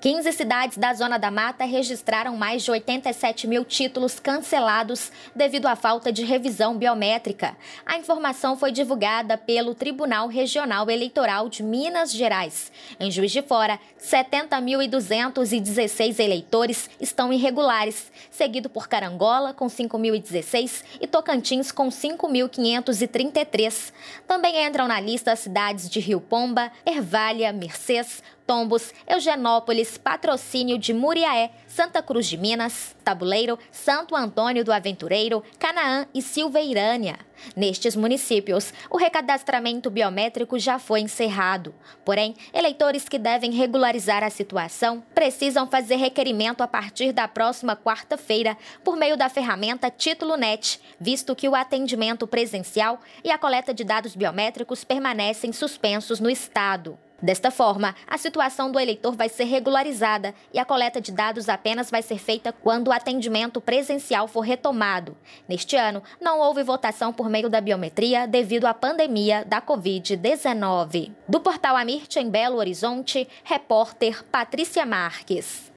15 cidades da Zona da Mata registraram mais de 87 mil títulos cancelados devido à falta de revisão biométrica. A informação foi divulgada pelo Tribunal Regional Eleitoral de Minas Gerais. Em Juiz de Fora, 70.216 eleitores estão irregulares, seguido por Carangola, com 5.016, e Tocantins, com 5.533. Também entram na lista as cidades de Rio Pomba, Ervália, Mercês, Tombos, Eugenópolis, Patrocínio de Muriaé, Santa Cruz de Minas, Tabuleiro, Santo Antônio do Aventureiro, Canaã e Silveirânia. Nestes municípios, o recadastramento biométrico já foi encerrado. Porém, eleitores que devem regularizar a situação precisam fazer requerimento a partir da próxima quarta-feira por meio da ferramenta Título Net, visto que o atendimento presencial e a coleta de dados biométricos permanecem suspensos no estado. Desta forma, a situação do eleitor vai ser regularizada e a coleta de dados apenas vai ser feita quando o atendimento presencial for retomado. Neste ano, não houve votação por meio da biometria devido à pandemia da Covid-19. Do Portal Amirte, em Belo Horizonte, repórter Patrícia Marques.